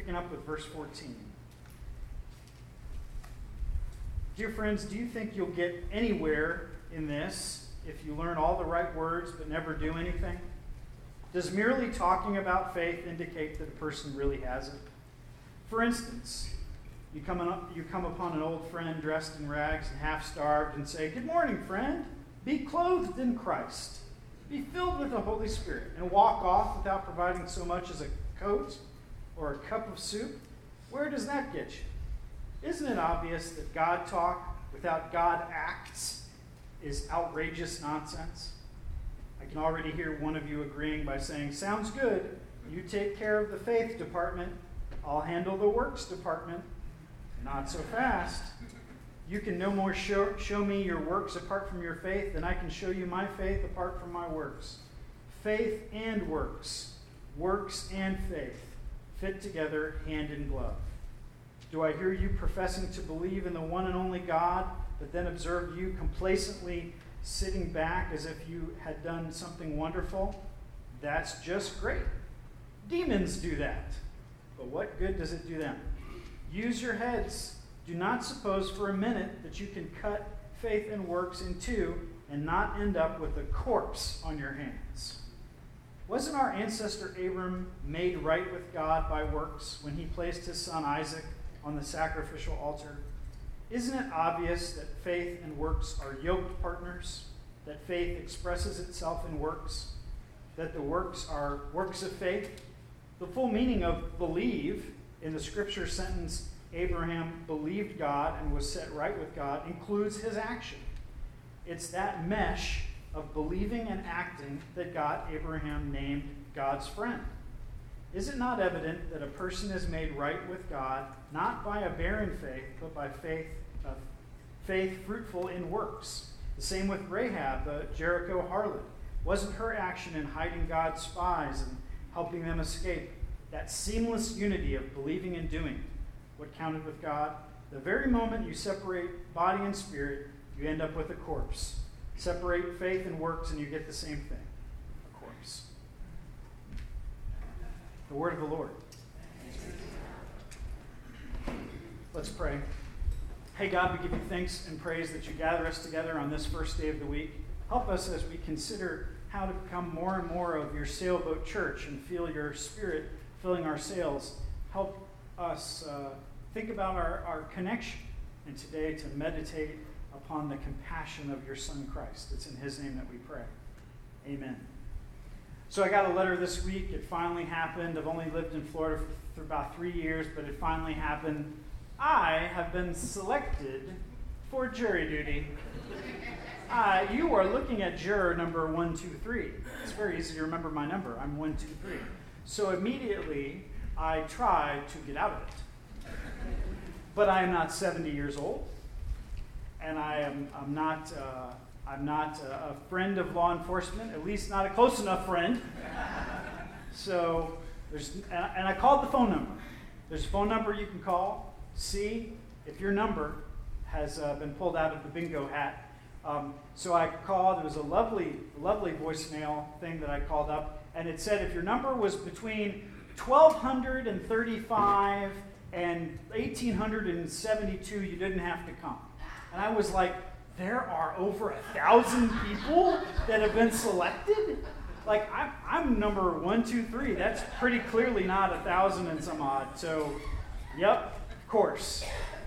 picking up with verse 14. Dear friends, do you think you'll get anywhere in this if you learn all the right words but never do anything? Does merely talking about faith indicate that a person really has it? For instance, you come upon an old friend dressed in rags and half-starved and say, "Good morning, friend. Be clothed in Christ. Be filled with the Holy Spirit," and walk off without providing so much as a coat or a cup of soup. Where does that get you? Isn't it obvious that God talk without God acts is outrageous nonsense? I can already hear one of you agreeing by saying, "Sounds good. You take care of the faith department. I'll handle the works department." Not so fast. You can no more show me your works apart from your faith than I can show you my faith apart from my works. Faith and works and faith fit together hand in glove. Do I hear you professing to believe in the one and only God, but then observe you complacently sitting back as if you had done something wonderful? That's just great. Demons do that. But what good does it do them? Use your heads. Do not suppose for a minute that you can cut faith and works in two and not end up with a corpse on your hands. Wasn't our ancestor Abram made right with God by works when he placed his son Isaac on the sacrificial altar? Isn't it obvious that faith and works are yoked partners, that faith expresses itself in works, that the works are works of faith? The full meaning of believe in the scripture sentence, Abraham believed God and was set right with God, includes his action. It's that mesh of believing and acting that got Abraham named God's friend. Is it not evident that a person is made right with God not by a barren faith, but by faith fruitful in works? The same with Rahab, the Jericho harlot. Wasn't her action in hiding God's spies and helping them escape that seamless unity of believing and doing what counted with God? The very moment you separate body and spirit, you end up with a corpse. Separate faith and works and you get the same thing, a corpse. The word of the Lord. Let's pray. Hey God, we give you thanks and praise that you gather us together on this first day of the week. Help us as we consider how to become more and more of your sailboat church and feel your spirit filling our sails. Help us think about our connection, and today to meditate upon the compassion of your Son Christ. It's in his name that we pray. Amen. So I got a letter this week. It finally happened. I've only lived in Florida for about 3 years, but it finally happened. I have been selected for jury duty. You are looking at juror number 123. It's very easy to remember my number. I'm 123. So immediately I tried to get out of it. But I am not 70 years old, and I'm not a friend of law enforcement, at least not a close enough friend. So and I called the phone number. There's a phone number you can call. See if your number has been pulled out of the bingo hat. So I called. It was a lovely voicemail thing that I called up, and it said if your number was between 1,235 and 1,872, you didn't have to come. And I was like, there are over 1,000 people that have been selected? Like, I'm number 123. That's pretty clearly not 1,000 and some odd. So, yep, of course.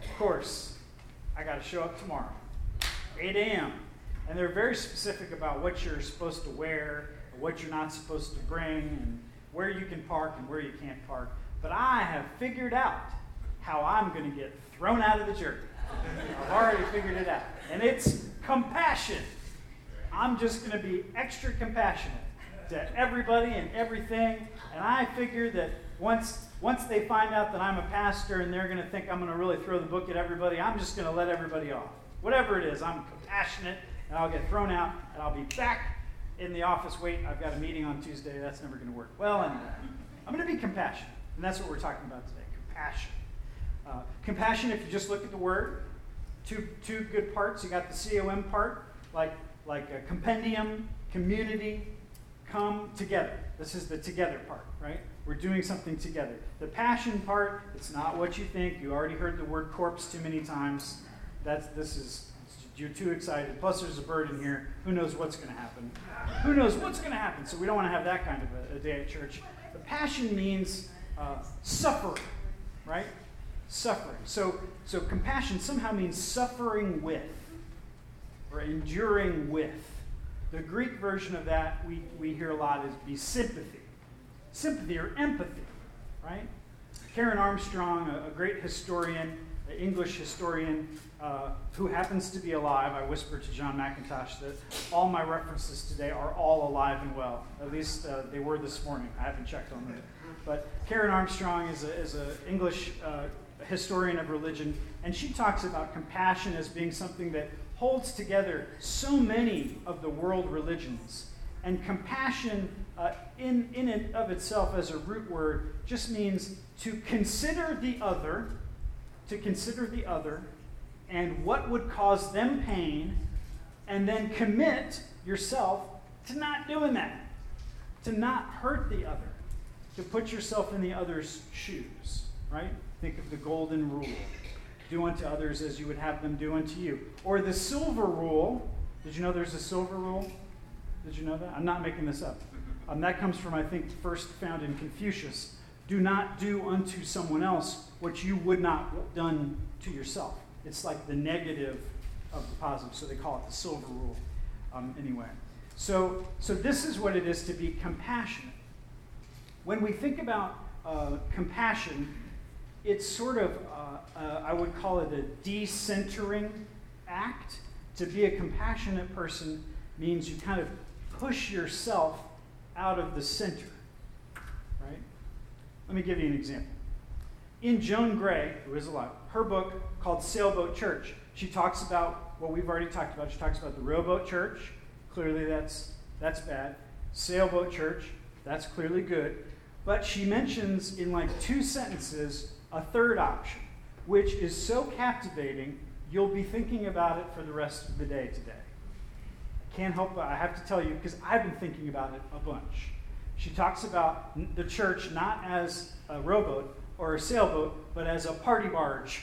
I got to show up tomorrow, 8 a.m. And they're very specific about what you're supposed to wear, or what you're not supposed to bring, and where you can park and where you can't park. But I have figured out how I'm going to get thrown out of the jury. I've already figured it out. And it's compassion. I'm just going to be extra compassionate to everybody and everything. And I figure that once they find out that I'm a pastor and they're going to think I'm going to really throw the book at everybody, I'm just going to let everybody off. Whatever it is, I'm compassionate, and I'll get thrown out, and I'll be back in the office. Wait, I've got a meeting on Tuesday. That's never going to work. Well, anyway, I'm going to be compassionate. And that's what we're talking about today, compassion. Compassion, if you just look at the word, two good parts. You got the C-O-M part, like a compendium, community, come together. This is the together part, right? We're doing something together. The passion part, it's not what you think. You already heard the word corpse too many times. You're too excited. Plus, there's a bird in here. Who knows what's going to happen? Who knows what's going to happen? So we don't want to have that kind of a day at church. The passion means suffering, right? Suffering. So compassion somehow means suffering with or enduring with. The Greek version of that we hear a lot is be sympathy. Sympathy or empathy, right? Karen Armstrong, a great historian, an English historian who happens to be alive. I whispered to John McIntosh that all my references today are all alive and well. At least they were this morning. I haven't checked on them. But Karen Armstrong is an English historian of religion, and she talks about compassion as being something that holds together so many of the world religions. And compassion in and of itself as a root word just means to consider the other, and what would cause them pain, and then commit yourself to not doing that, to not hurt the other, to put yourself in the other's shoes, right? Think of the golden rule. Do unto others as you would have them do unto you. Or the silver rule. Did you know there's a silver rule? Did you know that? I'm not making this up. That comes from, I think, first found in Confucius. Do not do unto someone else what you would not have done to yourself. It's like the negative of the positive, so they call it the silver rule. Anyway, so this is what it is to be compassionate. When we think about compassion, it's sort of, I would call it a decentering act. To be a compassionate person means you kind of push yourself out of the center, right? Let me give you an example. In Joan Gray, who is alive, her book called Sailboat Church, she talks about what we've already talked about. She talks about the rowboat church. Clearly that's bad. Sailboat church, that's clearly good. But she mentions in like 2 sentences a third option, which is so captivating, you'll be thinking about it for the rest of the day today. I can't help but I have to tell you, because I've been thinking about it a bunch. She talks about the church not as a rowboat or a sailboat, but as a party barge.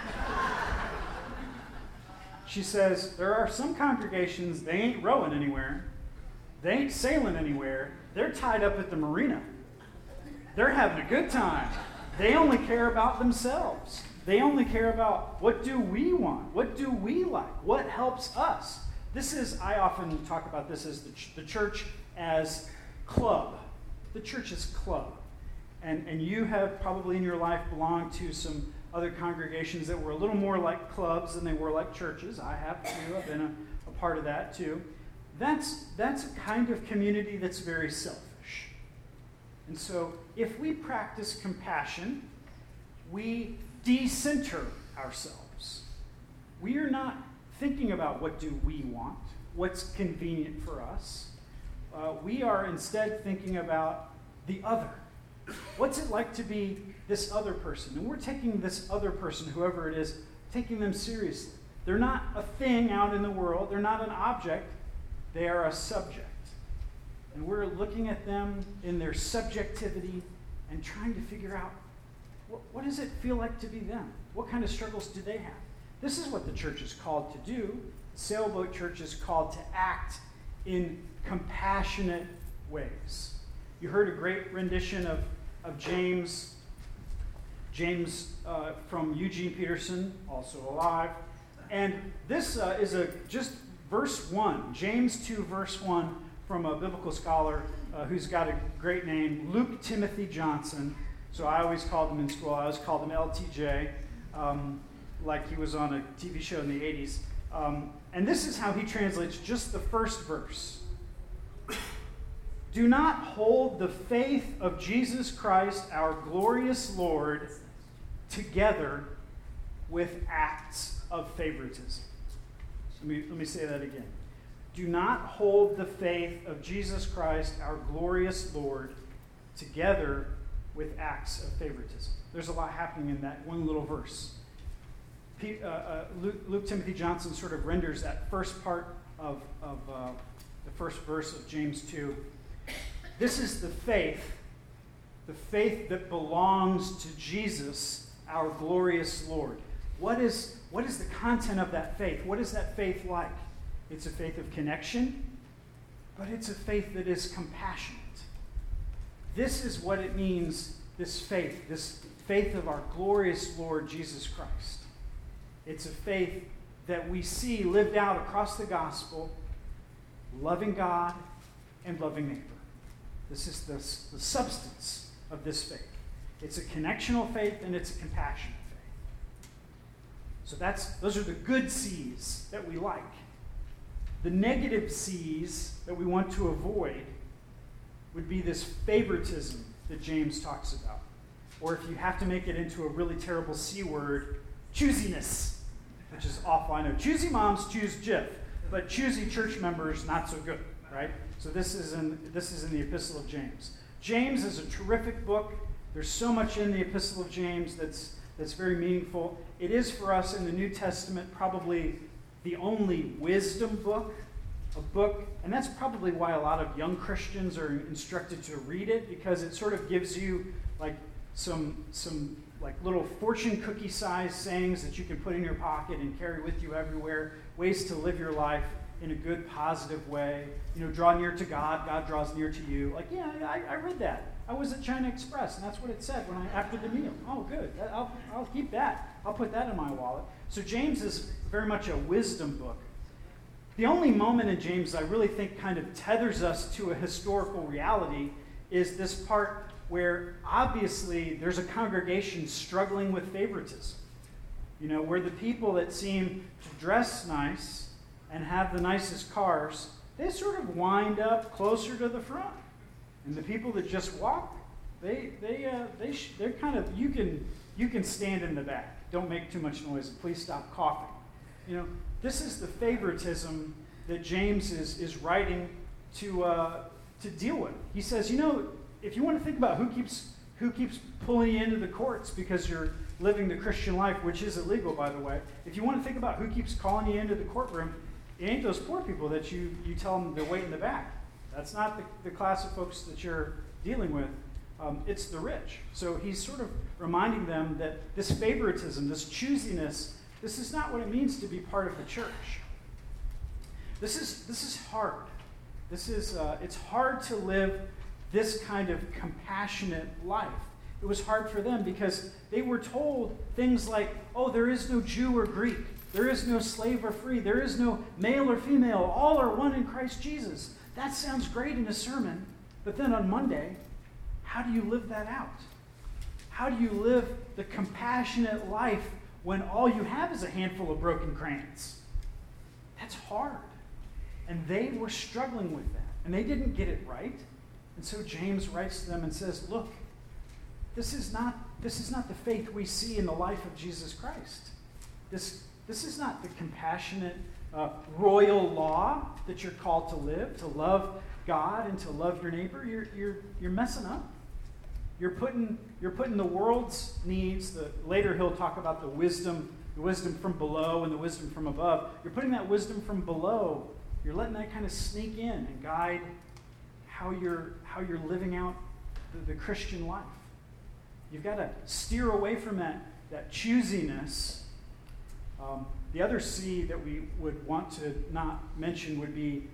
She says, there are some congregations, they ain't rowing anywhere. They ain't sailing anywhere. They're tied up at the marina. They're having a good time. They only care about themselves. They only care about what do we want? What do we like? What helps us? I often talk about this as the church as club. The church is club. And you have probably in your life belonged to some other congregations that were a little more like clubs than they were like churches. I have too. I've been a part of that too. That's a kind of community that's very selfish. And so if we practice compassion, we decenter ourselves. We are not thinking about what do we want, what's convenient for us. We are instead thinking about the other. What's it like to be this other person? And we're taking this other person, whoever it is, taking them seriously. They're not a thing out in the world. They're not an object. They are a subject. And we're looking at them in their subjectivity and trying to figure out, what does it feel like to be them? What kind of struggles do they have? This is what the church is called to do. The Sailboat Church is called to act in compassionate ways. You heard a great rendition of James from Eugene Peterson, also alive. And this is just verse 1, James 2, verse 1, from a biblical scholar who's got a great name, Luke Timothy Johnson. So I always called him in school, I always called him LTJ, like he was on a TV show in the 80s. And this is how he translates just the first verse. Do not hold the faith of Jesus Christ, our glorious Lord, together with acts of favoritism. Let me say that again. Do not hold the faith of Jesus Christ, our glorious Lord, together with acts of favoritism. There's a lot happening in that one little verse. Luke Timothy Johnson sort of renders that first part of the first verse of James 2. This is the faith that belongs to Jesus, our glorious Lord. What is the content of that faith? What is that faith like? It's a faith of connection, but it's a faith that is compassionate. This is what it means, this faith of our glorious Lord Jesus Christ. It's a faith that we see lived out across the gospel, loving God and loving neighbor. This is the substance of this faith. It's a connectional faith and it's a compassionate faith. So those are the good C's that we like. The negative C's that we want to avoid would be this favoritism that James talks about. Or if you have to make it into a really terrible C word, choosiness, which is awful. I know choosy moms choose Jif, but choosy church members not so good, right? So this is in the Epistle of James. James is a terrific book. There's so much in the Epistle of James that's very meaningful. It is for us in the New Testament probably the only wisdom book, a book, and that's probably why a lot of young Christians are instructed to read it, because it sort of gives you like some like little fortune cookie size sayings that you can put in your pocket and carry with you everywhere, ways to live your life in a good, positive way. Draw near to God, God draws near to you. Like, yeah, I read that. I was at China Express, and that's what it said after the meal. Oh, good. I'll keep that. I'll put that in my wallet. So James is very much a wisdom book. The only moment in James I really think kind of tethers us to a historical reality is this part where obviously there's a congregation struggling with favoritism. Where the people that seem to dress nice and have the nicest cars, they sort of wind up closer to the front. And the people that just walk, they're kind of, you can stand in the back. Don't make too much noise, and please stop coughing. This is the favoritism that James is writing to deal with. He says, if you want to think about who keeps pulling you into the courts because you're living the Christian life, which is illegal, by the way, if you want to think about who keeps calling you into the courtroom, it ain't those poor people that you tell them to wait in the back. That's not the class of folks that you're dealing with. It's the rich. So he's sort of reminding them that this favoritism, this choosiness, this is not what it means to be part of the church. This is hard. It's hard to live this kind of compassionate life. It was hard for them because they were told things like, oh, there is no Jew or Greek. There is no slave or free. There is no male or female. All are one in Christ Jesus. That sounds great in a sermon, but then on Monday, how do you live that out? How do you live the compassionate life when all you have is a handful of broken crayons? That's hard. And they were struggling with that. And they didn't get it right. And so James writes to them and says, look, this is not the faith we see in the life of Jesus Christ. This is not the compassionate royal law that you're called to live, to love God and to love your neighbor. You're messing up. You're putting the world's needs. Later he'll talk about the wisdom from below and the wisdom from above. You're putting that wisdom from below. You're letting that kind of sneak in and guide how you're living out the Christian life. You've got to steer away from that choosiness. The other C that we would want to not mention would be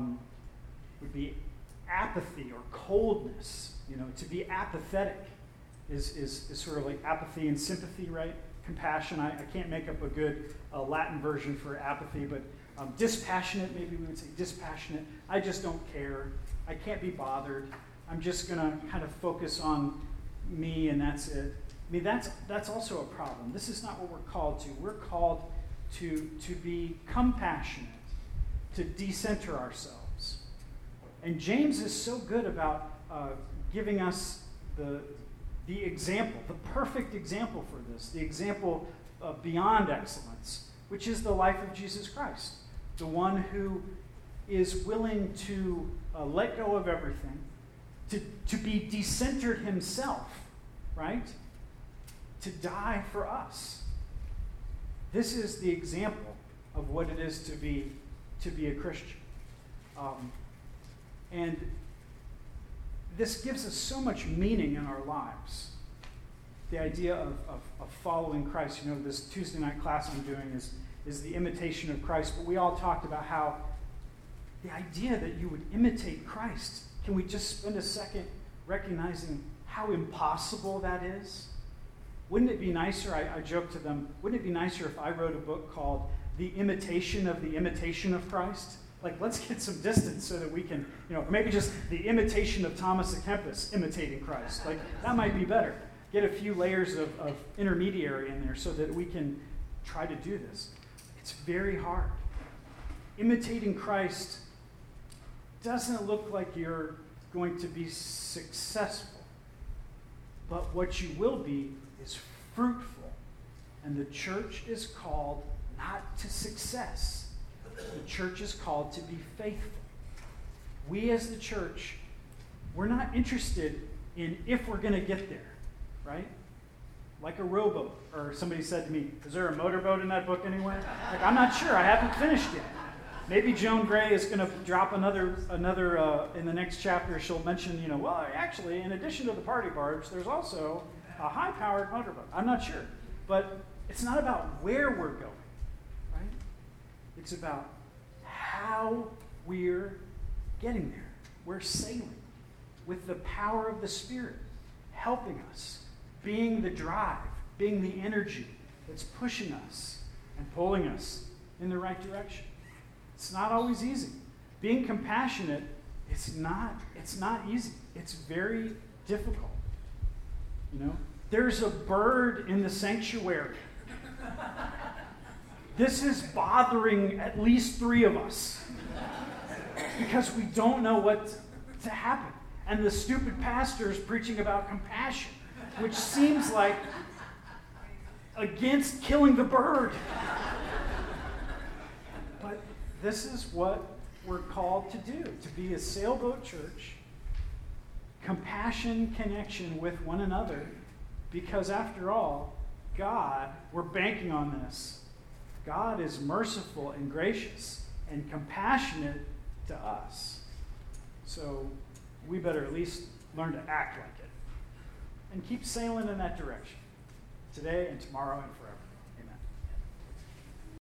apathy or coldness. To be apathetic is sort of like apathy and sympathy, right? Compassion. I can't make up a good Latin version for apathy, but dispassionate, maybe we would say dispassionate. I just don't care. I can't be bothered. I'm just going to kind of focus on me and that's it. I mean, that's also a problem. This is not what we're called to. We're called to be compassionate, to decenter ourselves. And James is so good about giving us the example, the perfect example for this, the example beyond excellence, which is the life of Jesus Christ, the one who is willing to let go of everything, to be decentered himself, right? To die for us. This is the example of what it is to be a Christian. And this gives us so much meaning in our lives. The idea of following Christ. This Tuesday night class I'm doing is the imitation of Christ, but we all talked about how the idea that you would imitate Christ, can we just spend a second recognizing how impossible that is? Wouldn't it be nicer, I joked to them, wouldn't it be nicer if I wrote a book called The Imitation of Christ? Like, let's get some distance so that we can, maybe just The Imitation of Thomas à Kempis imitating Christ. Like, that might be better. Get a few layers of intermediary in there so that we can try to do this. It's very hard. Imitating Christ doesn't look like you're going to be successful, but what you will be is fruitful. And the church is called not to success. The church is called to be faithful. We as the church, we're not interested in if we're going to get there, right? Like a rowboat. Or somebody said to me, is there a motorboat in that book anyway? Like, I'm not sure. I haven't finished yet. Maybe Joan Gray is going to drop another in the next chapter. She'll mention, well, actually, in addition to the party barge, there's also a high-powered motorboat. I'm not sure. But it's not about where we're going, right? It's about how we're getting there. We're sailing with the power of the Spirit, helping us, being the drive, being the energy that's pushing us and pulling us in the right direction. It's not always easy. Being compassionate, it's not easy. It's very difficult. There's a bird in the sanctuary. This is bothering at least 3 of us because we don't know what to happen. And the stupid pastor is preaching about compassion, which seems like against killing the bird. But this is what we're called to do, to be a sailboat church, compassion, connection with one another, because after all, God, we're banking on this. God is merciful and gracious and compassionate to us. So we better at least learn to act like it and keep sailing in that direction today and tomorrow and forever.